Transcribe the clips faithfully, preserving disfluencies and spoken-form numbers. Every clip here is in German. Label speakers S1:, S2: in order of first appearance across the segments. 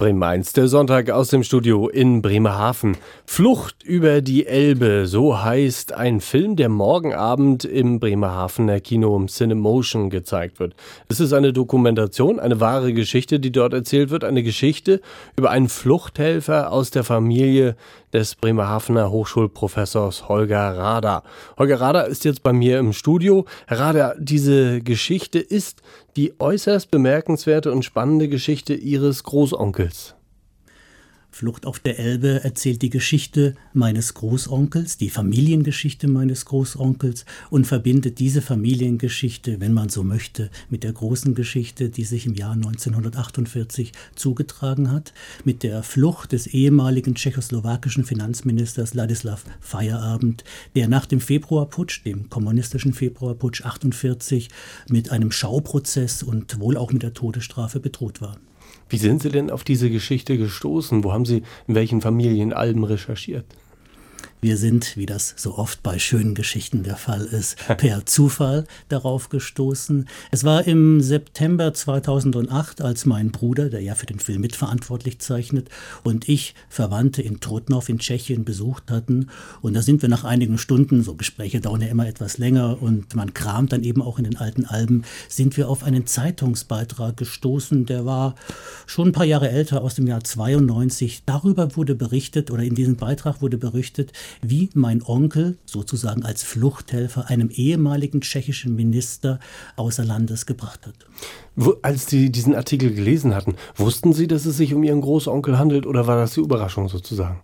S1: Bremen eins, der Sonntag aus dem Studio in Bremerhaven. Flucht über die Elbe, so heißt ein Film, der morgen Abend im Bremerhavener Kino im Cinemotion gezeigt wird. Es ist eine Dokumentation, eine wahre Geschichte, die dort erzählt wird. Eine Geschichte über einen Fluchthelfer aus der Familie des Bremerhavener Hochschulprofessors Holger Rader. Holger Rader ist jetzt bei mir im Studio. Herr Rader, diese Geschichte ist die äußerst bemerkenswerte und spannende Geschichte Ihres Großonkels.
S2: Flucht auf der Elbe erzählt die Geschichte meines Großonkels, die Familiengeschichte meines Großonkels und verbindet diese Familiengeschichte, wenn man so möchte, mit der großen Geschichte, die sich im Jahr neunzehnhundertachtundvierzig zugetragen hat, mit der Flucht des ehemaligen tschechoslowakischen Finanzministers Ladislav Feierabend, der nach dem Februarputsch, dem kommunistischen Februarputsch achtundvierzig, mit einem Schauprozess und wohl auch mit der Todesstrafe bedroht war.
S1: Wie sind Sie denn auf diese Geschichte gestoßen? Wo haben Sie in welchen Familienalben recherchiert?
S2: Wir sind, wie das so oft bei schönen Geschichten der Fall ist, per Zufall darauf gestoßen. Es war im September zweitausendacht, als mein Bruder, der ja für den Film mitverantwortlich zeichnet, und ich Verwandte in Trutnov in Tschechien besucht hatten. Und da sind wir nach einigen Stunden, so Gespräche dauern ja immer etwas länger und man kramt dann eben auch in den alten Alben, sind wir auf einen Zeitungsbeitrag gestoßen, der war schon ein paar Jahre älter, aus dem Jahr zweiundneunzig. Darüber wurde berichtet, oder in diesem Beitrag wurde berichtet, wie mein Onkel sozusagen als Fluchthelfer einem ehemaligen tschechischen Minister außer Landes gebracht hat.
S1: Wo, als Sie diesen Artikel gelesen hatten, wussten Sie, dass es sich um Ihren Großonkel handelt, oder war das die Überraschung sozusagen?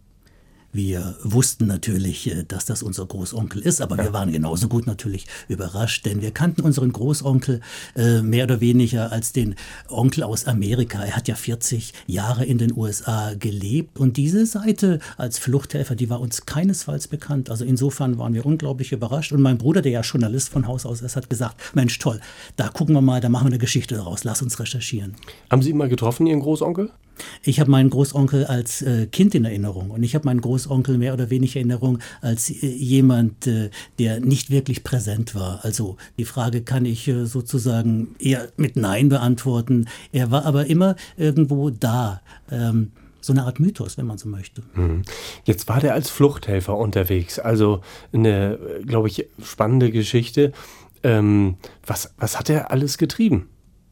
S2: Wir wussten natürlich, dass das unser Großonkel ist, aber ja. Wir waren genauso gut natürlich überrascht, denn wir kannten unseren Großonkel äh, mehr oder weniger als den Onkel aus Amerika. Er hat ja vierzig Jahre in den U S A gelebt und diese Seite als Fluchthelfer, die war uns keinesfalls bekannt. Also insofern waren wir unglaublich überrascht und mein Bruder, der ja Journalist von Haus aus ist, hat gesagt, Mensch toll, da gucken wir mal, da machen wir eine Geschichte daraus, lass uns recherchieren.
S1: Haben Sie ihn mal getroffen, Ihren Großonkel?
S2: Ich habe meinen Großonkel als äh, Kind in Erinnerung und ich habe meinen Großonkel mehr oder weniger in Erinnerung als äh, jemand, äh, der nicht wirklich präsent war. Also die Frage kann ich äh, sozusagen eher mit Nein beantworten. Er war aber immer irgendwo da. Ähm, so eine Art Mythos, wenn man so möchte.
S1: Jetzt war der als Fluchthelfer unterwegs. Also eine, glaube ich, spannende Geschichte. Ähm, was, was hat er alles getrieben?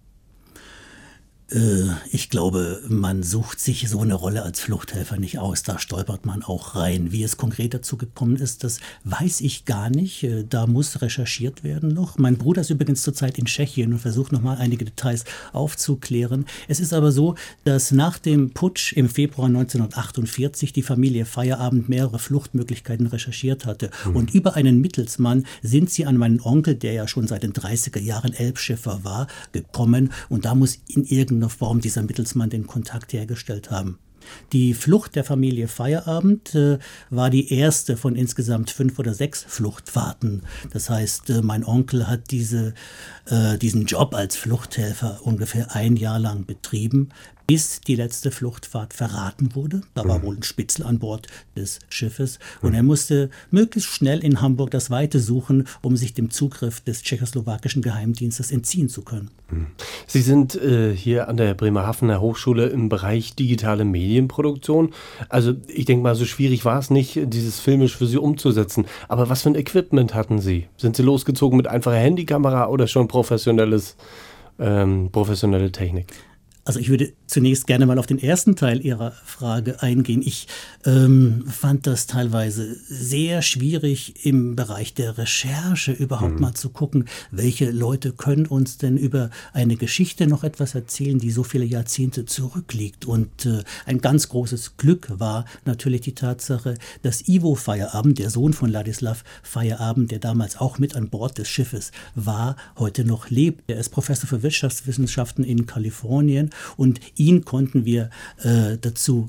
S2: Ich glaube, man sucht sich so eine Rolle als Fluchthelfer nicht aus. Da stolpert man auch rein. Wie es konkret dazu gekommen ist, das weiß ich gar nicht. Da muss recherchiert werden noch. Mein Bruder ist übrigens zurzeit in Tschechien und versucht nochmal einige Details aufzuklären. Es ist aber so, dass nach dem Putsch im Februar neunzehnhundertachtundvierzig die Familie Feierabend mehrere Fluchtmöglichkeiten recherchiert hatte. Mhm. Und über einen Mittelsmann sind sie an meinen Onkel, der ja schon seit den dreißiger Jahren Elbschiffer war, gekommen. Und da muss in irgendeiner Form dieser Mittelsmann den Kontakt hergestellt haben. Die Flucht der Familie Feierabend äh, war die erste von insgesamt fünf oder sechs Fluchtfahrten. Das heißt, äh, mein Onkel hat diese, äh, diesen Job als Fluchthelfer ungefähr ein Jahr lang betrieben, bis die letzte Fluchtfahrt verraten wurde. Da war wohl ein Spitzel an Bord des Schiffes und er musste möglichst schnell in Hamburg das Weite suchen, um sich dem Zugriff des tschechoslowakischen Geheimdienstes entziehen zu können.
S1: Sie sind äh, hier an der Bremerhavener Hochschule im Bereich digitale Medienproduktion. Also ich denke mal, so schwierig war es nicht, dieses filmisch für Sie umzusetzen. Aber was für ein Equipment hatten Sie? Sind Sie losgezogen mit einfacher Handykamera oder schon professionelles, ähm, professionelle Technik?
S2: Also ich würde zunächst gerne mal auf den ersten Teil Ihrer Frage eingehen. Ich ähm, fand das teilweise sehr schwierig im Bereich der Recherche überhaupt mhm. mal zu gucken, welche Leute können uns denn über eine Geschichte noch etwas erzählen, die so viele Jahrzehnte zurückliegt. Und äh, ein ganz großes Glück war natürlich die Tatsache, dass Ivo Feierabend, der Sohn von Ladislav Feierabend, der damals auch mit an Bord des Schiffes war, heute noch lebt. Er ist Professor für Wirtschaftswissenschaften in Kalifornien. Und ihn konnten wir äh, dazu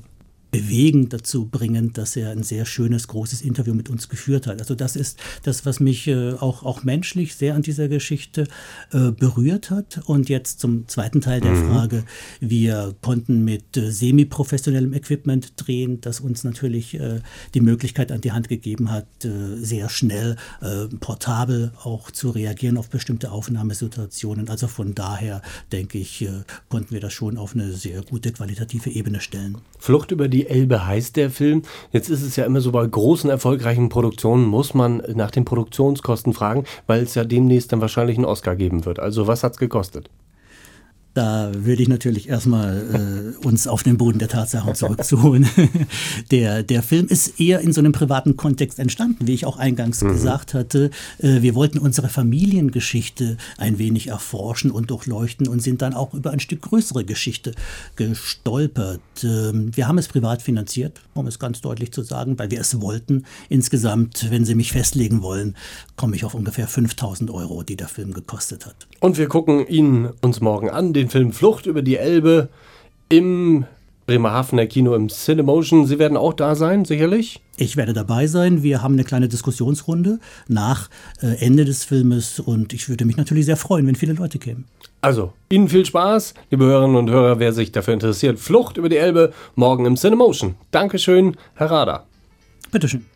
S2: bewegend dazu bringen, dass er ein sehr schönes, großes Interview mit uns geführt hat. Also das ist das, was mich äh, auch, auch menschlich sehr an dieser Geschichte äh, berührt hat. Und jetzt zum zweiten Teil der mhm. Frage. Wir konnten mit äh, semi-professionellem Equipment drehen, das uns natürlich äh, die Möglichkeit an die Hand gegeben hat, äh, sehr schnell äh, portabel auch zu reagieren auf bestimmte Aufnahmesituationen. Also von daher, denke ich, äh, konnten wir das schon auf eine sehr gute qualitative Ebene stellen.
S1: Flucht über die Elbe heißt der Film. Jetzt ist es ja immer so, bei großen, erfolgreichen Produktionen muss man nach den Produktionskosten fragen, weil es ja demnächst dann wahrscheinlich einen Oscar geben wird. Also was hat's gekostet?
S2: Da würde ich natürlich erstmal äh, uns auf den Boden der Tatsachen zurückzuholen. der, der Film ist eher in so einem privaten Kontext entstanden, wie ich auch eingangs mhm. gesagt hatte. Äh, wir wollten unsere Familiengeschichte ein wenig erforschen und durchleuchten und sind dann auch über ein Stück größere Geschichte gestolpert. Ähm, wir haben es privat finanziert, um es ganz deutlich zu sagen, weil wir es wollten. Insgesamt, wenn Sie mich festlegen wollen, komme ich auf ungefähr fünftausend Euro, die der Film gekostet hat.
S1: Und wir gucken ihn uns morgen an, den Film Flucht über die Elbe im Bremerhavener Kino im Cinemotion. Sie werden auch da sein, sicherlich?
S2: Ich werde dabei sein. Wir haben eine kleine Diskussionsrunde nach äh, Ende des Filmes und ich würde mich natürlich sehr freuen, wenn viele Leute kämen.
S1: Also, Ihnen viel Spaß, liebe Hörerinnen und Hörer, wer sich dafür interessiert. Flucht über die Elbe, morgen im Cinemotion. Dankeschön, Herr Rader.
S2: Bitteschön.